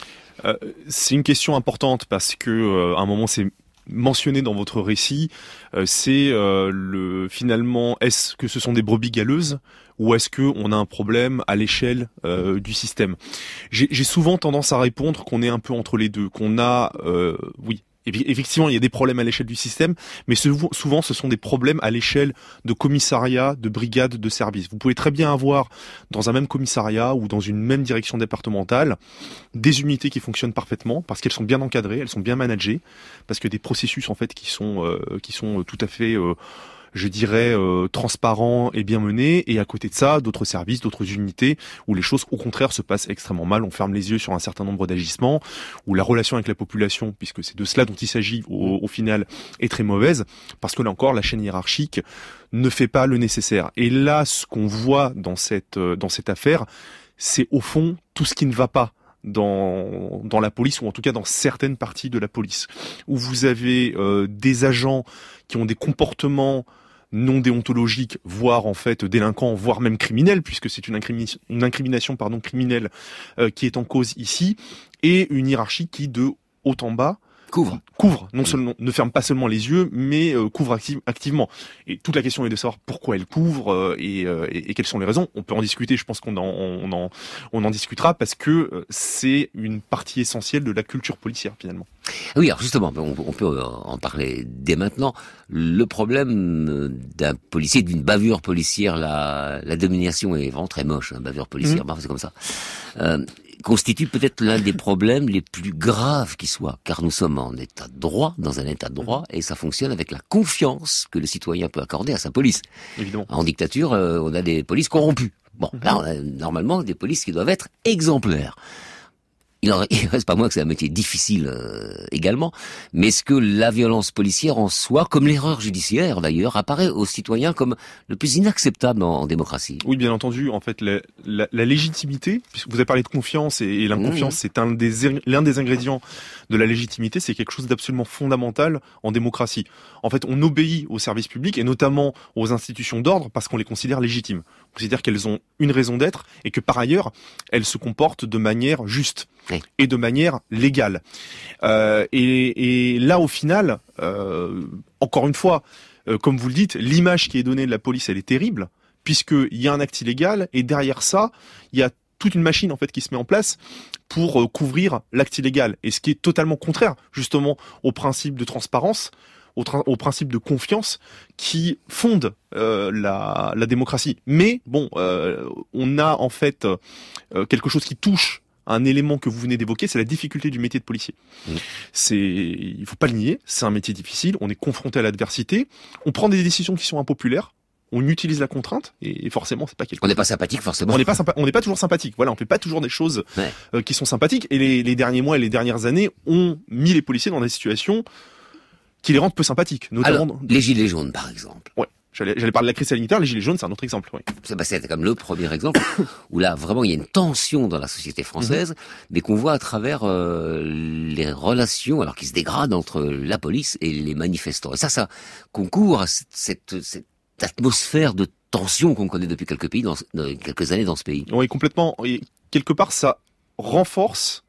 C'est une question importante parce que à un moment c'est mentionné dans votre récit, c'est finalement, est-ce que ce sont des brebis galeuses ou est-ce que on a un problème à l'échelle du système? J'ai souvent tendance à répondre qu'on est un peu entre les deux, qu'on a oui. Et puis, effectivement, il y a des problèmes à l'échelle du système, mais souvent, ce sont des problèmes à l'échelle de commissariats, de brigades, de services. Vous pouvez très bien avoir, dans un même commissariat ou dans une même direction départementale, des unités qui fonctionnent parfaitement, parce qu'elles sont bien encadrées, elles sont bien managées, parce que des processus, en fait, qui sont tout à fait... je dirais transparent et bien mené, et à côté de ça, d'autres services, d'autres unités, où les choses au contraire se passent extrêmement mal, on ferme les yeux sur un certain nombre d'agissements, où la relation avec la population, puisque c'est de cela dont il s'agit au final, est très mauvaise, parce que là encore, la chaîne hiérarchique ne fait pas le nécessaire. Et là, ce qu'on voit dans cette affaire, c'est au fond tout ce qui ne va pas dans la police, ou en tout cas dans certaines parties de la police, où vous avez des agents qui ont des comportements non déontologiques, voire en fait délinquants, voire même criminels, puisque c'est une incrimination criminelle qui est en cause ici, et une hiérarchie qui, de haut en bas, couvre, non seulement, ne ferme pas seulement les yeux, mais couvre activement. Et toute la question est de savoir pourquoi elle couvre et quelles sont les raisons. On peut en discuter, je pense qu'on en discutera, parce que c'est une partie essentielle de la culture policière finalement. Oui, alors justement, on peut en parler dès maintenant. Le problème d'un policier, d'une bavure policière, la domination est vraiment très moche, bavure policière, c'est comme ça. constitue peut-être l'un des problèmes les plus graves qui soient, car nous sommes en état de droit, dans un état de droit, et ça fonctionne avec la confiance que le citoyen peut accorder à sa police. Évidemment. En dictature, on a des polices corrompues. Bon, là, on a normalement des polices qui doivent être exemplaires. Il reste pas moins que c'est un métier difficile également, mais est-ce que la violence policière en soi, comme l'erreur judiciaire d'ailleurs, apparaît aux citoyens comme le plus inacceptable en démocratie? Oui, bien entendu. En fait, la légitimité, puisque vous avez parlé de confiance et l'inconfiance, c'est l'un des ingrédients de la légitimité, c'est quelque chose d'absolument fondamental en démocratie. En fait, on obéit aux services publics et notamment aux institutions d'ordre parce qu'on les considère légitimes. On considère qu'elles ont une raison d'être et que par ailleurs, elles se comportent de manière juste et de manière légale. Et là, au final, encore une fois, comme vous le dites, l'image qui est donnée de la police, elle est terrible, puisqu'il y a un acte illégal et derrière ça, il y a toute une machine en fait qui se met en place pour couvrir l'acte illégal. Et ce qui est totalement contraire, justement, au principe de transparence, au principe de confiance qui fonde la démocratie. Mais bon, on a en fait quelque chose qui touche un élément que vous venez d'évoquer, c'est la difficulté du métier de policier. Il faut pas le nier, c'est un métier difficile, on est confronté à l'adversité, on prend des décisions qui sont impopulaires, on utilise la contrainte, et forcément, c'est pas quelque chose. On n'est pas sympathique, forcément. On n'est pas toujours sympathique. Voilà, on fait pas toujours des choses qui sont sympathiques, et les derniers mois et les dernières années ont mis les policiers dans des situations qui les rendent peu sympathiques. Notamment Alors, les gilets jaunes, par exemple. Ouais. J'allais parler de la crise sanitaire, les gilets jaunes, c'est un autre exemple. Oui. C'est comme le premier exemple où là, vraiment, il y a une tension dans la société française, mais qu'on voit à travers les relations, alors qui se dégradent entre la police et les manifestants. Et ça concourt à cette atmosphère de tension qu'on connaît depuis quelques années dans ce pays. Oui, complètement. Et quelque part, ça renforce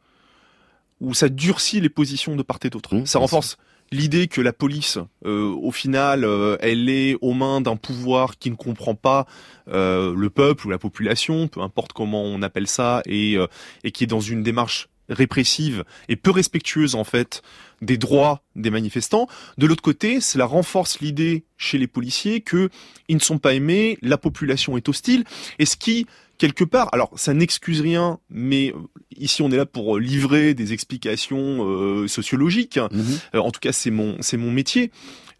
ou ça durcit les positions de part et d'autre. Ça renforce l'idée que la police, au final, elle est aux mains d'un pouvoir qui ne comprend pas le peuple ou la population, peu importe comment on appelle ça, et qui est dans une démarche répressive et peu respectueuse en fait des droits des manifestants. De l'autre côté, cela renforce l'idée chez les policiers que ils ne sont pas aimés, la population est hostile, et ce qui quelque part, alors ça n'excuse rien, mais ici on est là pour livrer des explications sociologiques. En tout cas, c'est mon métier.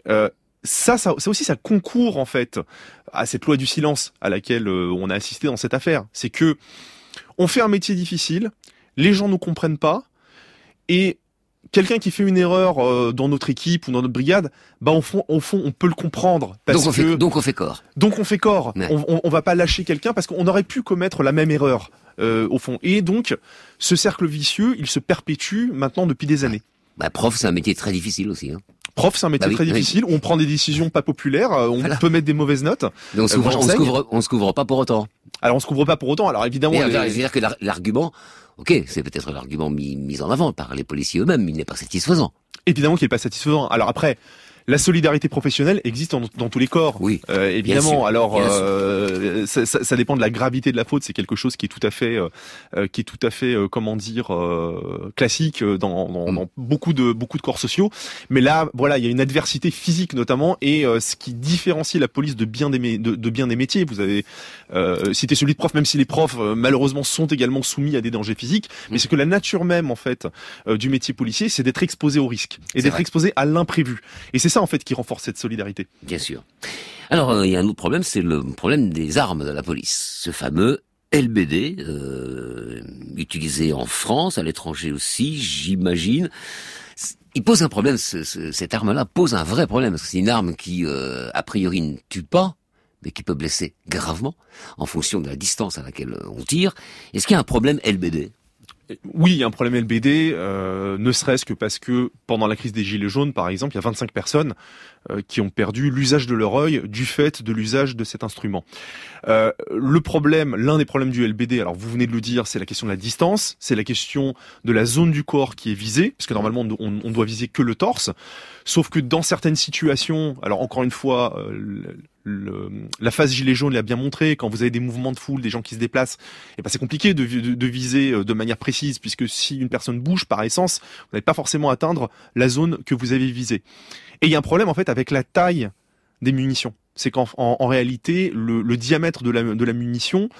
Ça aussi, ça concourt en fait à cette loi du silence à laquelle on a assisté dans cette affaire. C'est que on fait un métier difficile, les gens ne comprennent pas, et quelqu'un qui fait une erreur dans notre équipe ou dans notre brigade, au fond, on peut le comprendre. Donc on fait corps. Donc on fait corps. Ouais. On va pas lâcher quelqu'un parce qu'on aurait pu commettre la même erreur, au fond. Et donc, ce cercle vicieux, il se perpétue maintenant depuis des années. Prof, c'est un métier très difficile aussi. Prof, c'est un métier très difficile. On prend des décisions pas populaires, on peut mettre des mauvaises notes. Donc on se couvre pas pour autant. Alors on se couvre pas pour autant. Alors évidemment, je veux dire que l'argument, ok, c'est peut-être l'argument mis en avant par les policiers eux-mêmes, mais il n'est pas satisfaisant. Évidemment qu'il n'est pas satisfaisant. Alors après, la solidarité professionnelle existe dans tous les corps. Oui. Évidemment. Sûr, alors, ça dépend de la gravité de la faute. C'est quelque chose qui est tout à fait, classique dans beaucoup de corps sociaux. Mais là, voilà, il y a une adversité physique notamment, et ce qui différencie la police de bien des métiers. Vous avez cité celui de prof, même si les profs malheureusement sont également soumis à des dangers physiques. Mais c'est que la nature même en fait du métier policier, c'est d'être exposé au risque et d'être exposé à l'imprévu. Et c'est ça en fait qui renforce cette solidarité. Bien sûr. Alors il y a un autre problème, c'est le problème des armes de la police. Ce fameux LBD, utilisé en France, à l'étranger aussi, j'imagine. Il pose un problème, cette arme-là pose un vrai problème, parce que c'est une arme qui, a priori, ne tue pas, mais qui peut blesser gravement, en fonction de la distance à laquelle on tire. Est-ce qu'il y a un problème LBD ? Oui, il y a un problème LBD, ne serait-ce que parce que pendant la crise des Gilets jaunes, par exemple, il y a 25 personnes qui ont perdu l'usage de leur œil du fait de l'usage de cet instrument. L'un des problèmes du LBD, alors vous venez de le dire, c'est la question de la distance, c'est la question de la zone du corps qui est visée, parce que normalement on doit viser que le torse, sauf que dans certaines situations, alors encore une fois, la phase gilet jaune l'a bien montré, quand vous avez des mouvements de foule, des gens qui se déplacent, et c'est compliqué de viser de manière précise, puisque si une personne bouge, par essence, vous n'allez pas forcément atteindre la zone que vous avez visée. Et il y a un problème en fait avec la taille des munitions. C'est qu'en réalité, le diamètre de la munition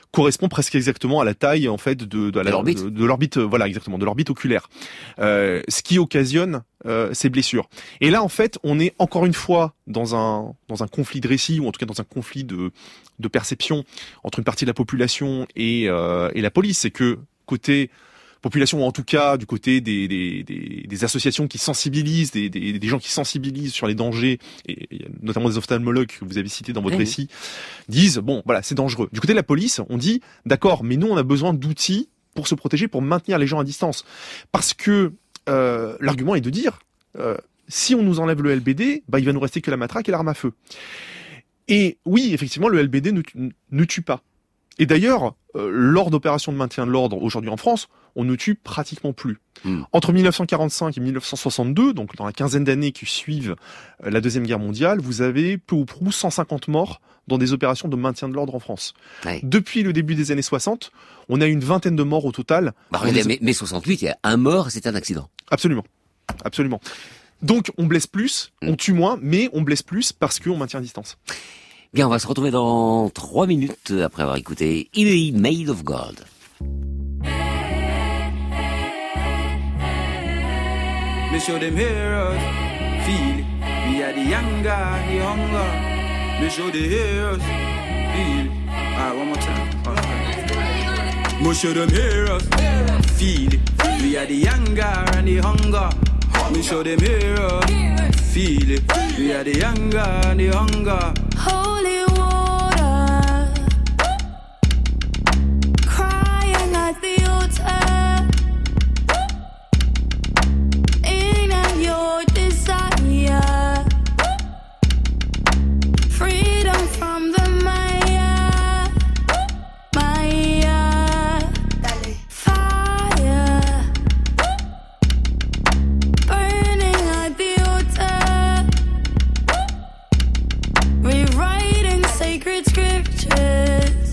correspond presque exactement à la taille en fait de l'orbite. De l'orbite, voilà exactement, de l'orbite oculaire, ce qui occasionne ces blessures. Et là en fait on est encore une fois dans un conflit de récit, ou en tout cas dans un conflit de perception entre une partie de la population et la police. C'est que côté population, ou en tout cas du côté des associations qui sensibilisent, des gens qui sensibilisent sur les dangers, et notamment des ophtalmologues que vous avez cités dans votre récit, disent bon voilà c'est dangereux. Du côté de la police, on dit d'accord, mais nous on a besoin d'outils pour se protéger, pour maintenir les gens à distance, parce que l'argument est de dire si on nous enlève le LBD, il va nous rester que la matraque et l'arme à feu. Et oui, effectivement, le LBD ne tue pas. Et d'ailleurs, lors d'opérations de maintien de l'ordre aujourd'hui en France, on ne tue pratiquement plus. Entre 1945 et 1962, donc dans la quinzaine d'années qui suivent la Deuxième Guerre mondiale, vous avez peu ou prou 150 morts dans des opérations de maintien de l'ordre en France. Ouais. Depuis le début des années 60, on a une vingtaine de morts au total. Mais 68, il y a un mort, c'est un accident. Absolument. Absolument. Donc on blesse plus, on tue moins, mais on blesse plus parce qu'on maintient distance. Bien, on va se retrouver dans 3 minutes après avoir écouté He Made of God. Me show them heroes, feel it. We are the younger, the hunger. Me show the heroes, feel it. Alright, one more time. Me show them heroes, feel it. We are the younger and the hunger. Me show them heroes, feel it. We are the younger and the hunger. Holy water, crying at the altar, in your desire, freedom from the Maya, fire, burning at the altar, rewriting sacred scriptures,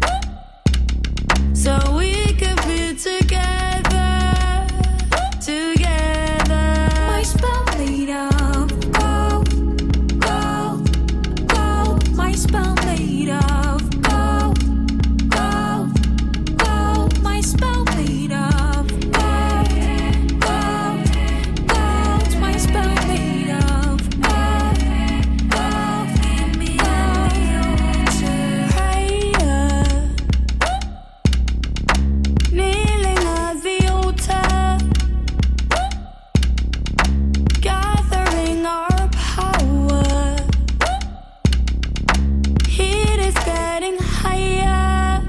so we could be together, together. My spell made of gold, gold, gold. My spell made of gold, gold, gold. My spell made of gold, gold, gold. My spell made of gold, gold, prayer, kneeling at the altar, gathering our power. Heat is getting higher,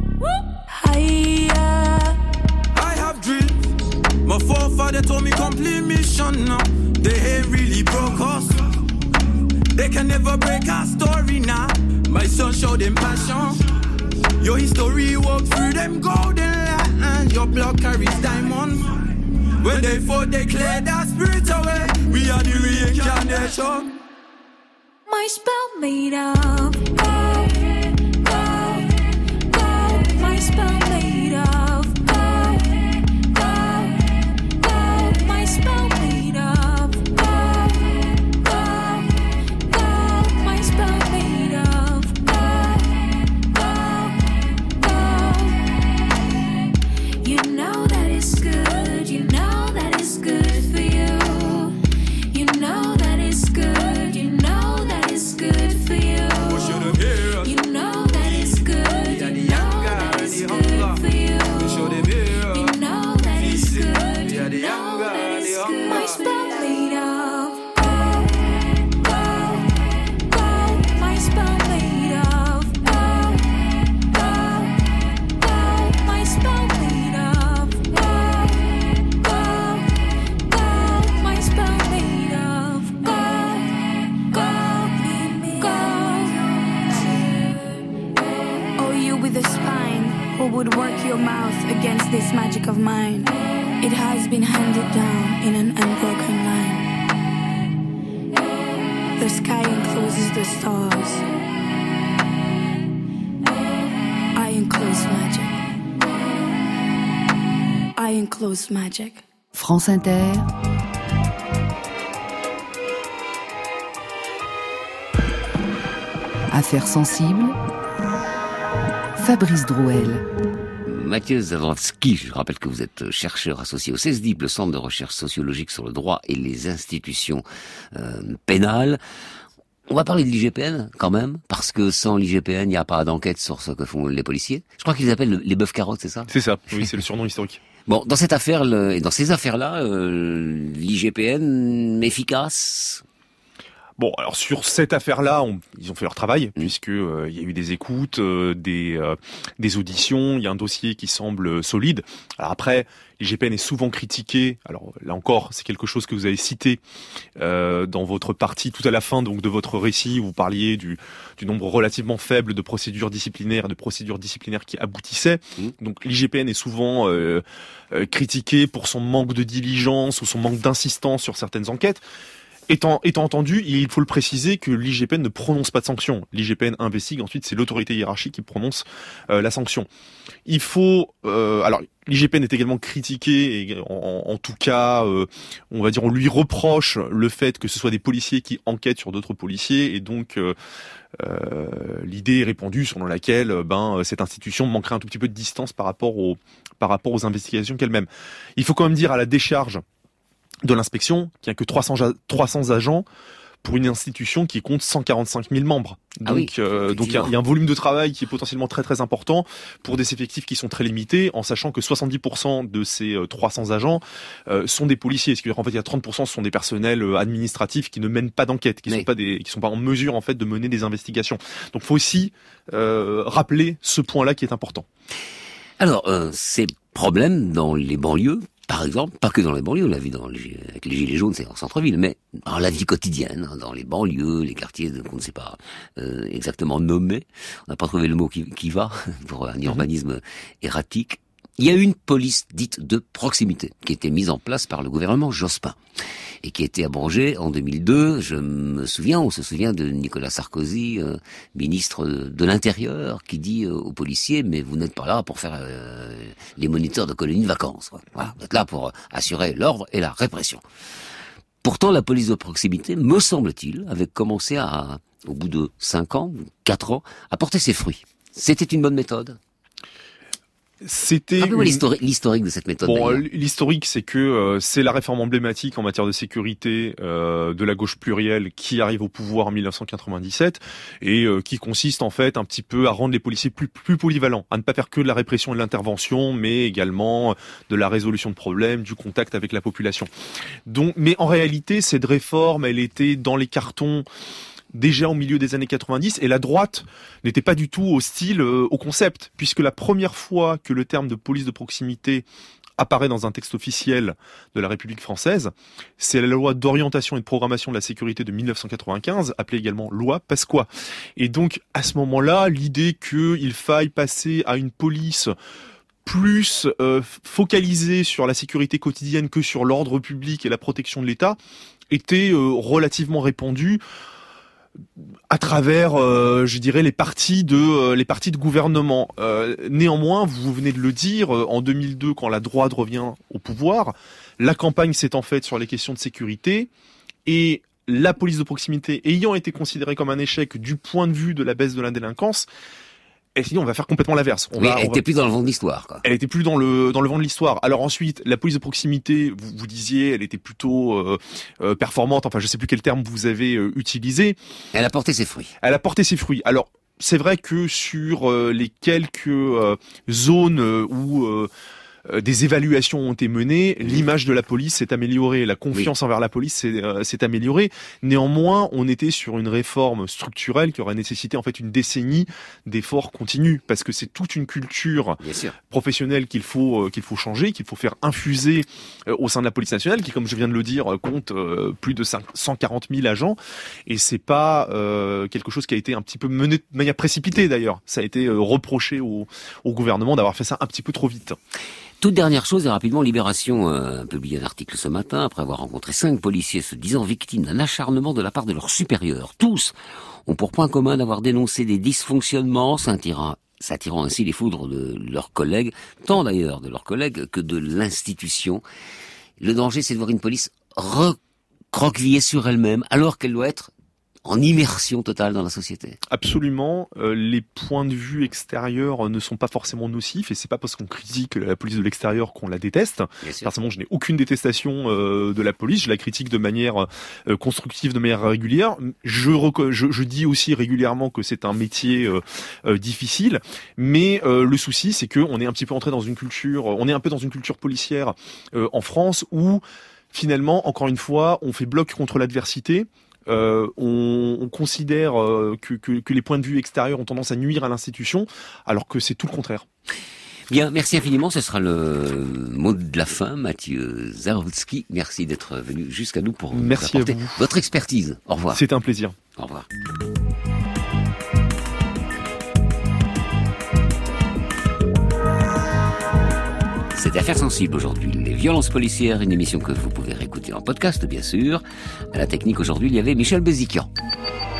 higher. I have dreams. My forefather told me complete mission now. They ain't really broke us. They can never break our story now. My son showed them passion. Your history walk through them golden lines. Your blood carries diamonds. When they fought, they cleared our spirit away. We are the reincarnation. My spell made of gold, gold, gold. My spell made of gold, gold, gold. My spell made of gold, gold, gold. My spell made of gold, gold, gold. You know that it's good. You know that it's good for you. You know that it's good. You know that it's good for you. You know that it's good. You know that it's good for you. You know that it's good. You know that it's good. My spell made of gold, gold, gold. My spell made of gold, gold, gold. My spell made of gold, gold, gold. My spell made of gold, gold, gold. Oh, you with a spine, who would work your mouth against this magic of mine? It has been handed down in an unbroken line. The sky encloses the stars. I enclose magic. I enclose magic. France Inter, Affaires sensibles, Fabrice Drouel. Mathieu Zawadzki, je rappelle que vous êtes chercheur associé au CESDIP, le Centre de recherche sociologique sur le droit et les institutions pénales. On va parler de l'IGPN quand même, parce que sans l'IGPN, il n'y a pas d'enquête sur ce que font les policiers. Je crois qu'ils appellent les bœufs carottes, c'est ça ? C'est ça, oui, c'est le surnom historique. Bon, dans cette affaire, et dans ces affaires-là, l'IGPN efficace ? Bon, alors sur cette affaire-là, ils ont fait leur travail, puisque il y a eu des écoutes, des auditions, il y a un dossier qui semble solide. Alors après, l'IGPN est souvent critiqué. Alors là encore, c'est quelque chose que vous avez cité dans votre partie tout à la fin donc de votre récit, où vous parliez du nombre relativement faible de procédures disciplinaires qui aboutissaient. Donc l'IGPN est souvent critiqué pour son manque de diligence ou son manque d'insistance sur certaines enquêtes. Étant entendu, il faut le préciser que l'IGPN ne prononce pas de sanction. L'IGPN investigue, ensuite c'est l'autorité hiérarchique qui prononce la sanction. Il faut... alors l'IGPN est également critiqué, et en tout cas, on va dire, on lui reproche le fait que ce soit des policiers qui enquêtent sur d'autres policiers, et donc l'idée est répandue selon laquelle cette institution manquerait un tout petit peu de distance par rapport aux investigations qu'elle-même. Il faut quand même dire à la décharge de l'inspection qu'il n'y a que 300 agents pour une institution qui compte 145 000 membres. Donc, donc il y a un volume de travail qui est potentiellement très très important pour des effectifs qui sont très limités, en sachant que 70% de ces 300 agents sont des policiers. Ce qui veut dire qu'en fait il y a 30% ce sont des personnels administratifs qui ne mènent pas d'enquête, qui sont pas en mesure en fait de mener des investigations. Donc il faut aussi rappeler ce point-là qui est important. Alors ces problèmes dans les banlieues, par exemple, pas que dans les banlieues, on l'a vu avec les gilets jaunes, c'est en centre-ville, mais dans la vie quotidienne, dans les banlieues, les quartiers qu'on ne sait pas exactement nommer, on n'a pas trouvé le mot qui va pour un urbanisme erratique. Il y a une police dite de proximité qui a été mise en place par le gouvernement Jospin et qui a été abrogée en 2002. On se souvient de Nicolas Sarkozy, ministre de l'Intérieur, qui dit aux policiers « mais vous n'êtes pas là pour faire les moniteurs de colonies de vacances. Voilà, vous êtes là pour assurer l'ordre et la répression ». Pourtant, la police de proximité, me semble-t-il, avait commencé au bout de 5 ans, 4 ans, à porter ses fruits. C'était une bonne méthode ? Rappelez-moi l'historique de cette méthode. Bon, l'historique, c'est que c'est la réforme emblématique en matière de sécurité de la gauche plurielle qui arrive au pouvoir en 1997 et qui consiste en fait un petit peu à rendre les policiers plus polyvalents, à ne pas faire que de la répression et de l'intervention, mais également de la résolution de problèmes, du contact avec la population. Donc, mais en réalité, cette réforme, elle était dans les cartons déjà au milieu des années 90, et la droite n'était pas du tout hostile au concept, puisque la première fois que le terme de police de proximité apparaît dans un texte officiel de la République française, c'est la loi d'orientation et de programmation de la sécurité de 1995, appelée également loi Pasqua. Et donc, à ce moment-là, l'idée qu'il faille passer à une police plus focalisée sur la sécurité quotidienne que sur l'ordre public et la protection de l'État était relativement répandue à travers, je dirais, les partis de gouvernement. Néanmoins, vous venez de le dire, en 2002, quand la droite revient au pouvoir, la campagne s'est en fait sur les questions de sécurité, et la police de proximité ayant été considérée comme un échec du point de vue de la baisse de la délinquance, et sinon on va faire complètement l'inverse. Elle était plus dans le vent de l'histoire, quoi. Elle était plus dans le vent de l'histoire. Alors ensuite, la police de proximité, vous disiez, elle était plutôt performante. Enfin, je sais plus quel terme vous avez utilisé. Elle a porté ses fruits. Elle a porté ses fruits. Alors, c'est vrai que sur les quelques zones où des évaluations ont été menées, l'image de la police s'est améliorée, la confiance envers la police s'est améliorée. Néanmoins, on était sur une réforme structurelle qui aurait nécessité en fait une décennie d'efforts continus, parce que c'est toute une culture professionnelle qu'il faut changer, qu'il faut faire infuser au sein de la police nationale, qui, comme je viens de le dire, compte plus de 140 000 agents, et c'est pas quelque chose qui a été un petit peu mené de manière précipitée d'ailleurs. Ça a été reproché au gouvernement d'avoir fait ça un petit peu trop vite. Toute dernière chose, et rapidement, Libération a publié un article ce matin, après avoir rencontré 5 policiers se disant victimes d'un acharnement de la part de leurs supérieurs. Tous ont pour point commun d'avoir dénoncé des dysfonctionnements, s'attirant ainsi les foudres de leurs collègues, tant d'ailleurs de leurs collègues que de l'institution. Le danger, c'est de voir une police recroquevillée sur elle-même, alors qu'elle doit être en immersion totale dans la société. Absolument. Les points de vue extérieurs ne sont pas forcément nocifs, et c'est pas parce qu'on critique la police de l'extérieur qu'on la déteste. Personnellement, je n'ai aucune détestation de la police. Je la critique de manière constructive, de manière régulière. Je dis aussi régulièrement que c'est un métier difficile, mais le souci, c'est que on est un petit peu entré dans une culture, on est un peu dans une culture policière en France où finalement, encore une fois, on fait bloc contre l'adversité. On considère que les points de vue extérieurs ont tendance à nuire à l'institution, alors que c'est tout le contraire. Bien, merci infiniment. Ce sera le mot de la fin, Mathieu Zarowski. Merci d'être venu jusqu'à nous pour nous apporter votre expertise. Au revoir. C'est un plaisir. Au revoir. C'est Affaires sensibles aujourd'hui. Les violences policières, une émission que vous pouvez réécouter en podcast, bien sûr. À la technique aujourd'hui, il y avait Michel Béziquian.